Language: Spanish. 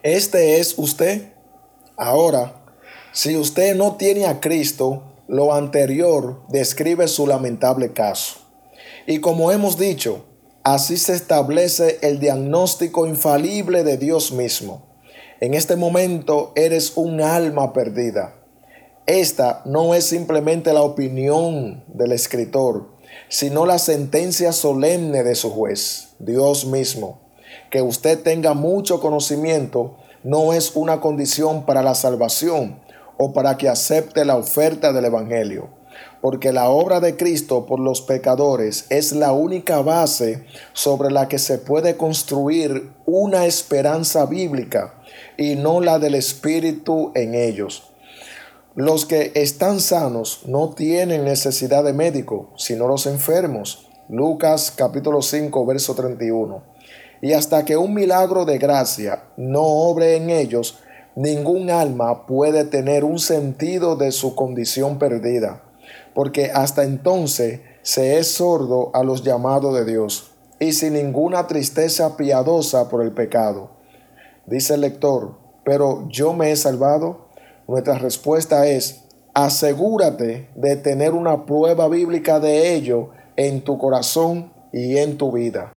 Este es usted. Ahora, si usted no tiene a Cristo, lo anterior describe su lamentable caso. Y como hemos dicho, así se establece el diagnóstico infalible de Dios mismo. En este momento eres un alma perdida. Esta no es simplemente la opinión del escritor, sino la sentencia solemne de su juez, Dios mismo. Que usted tenga mucho conocimiento no es una condición para la salvación o para que acepte la oferta del Evangelio, porque la obra de Cristo por los pecadores es la única base sobre la que se puede construir una esperanza bíblica y no la del Espíritu en ellos. Los que están sanos no tienen necesidad de médico, sino los enfermos. Lucas capítulo 5, verso 31. Y hasta que un milagro de gracia no obre en ellos, ningún alma puede tener un sentido de su condición perdida, porque hasta entonces se es sordo a los llamados de Dios y sin ninguna tristeza piadosa por el pecado. Dice el lector, pero yo me he salvado. Nuestra respuesta es, asegúrate de tener una prueba bíblica de ello en tu corazón y en tu vida.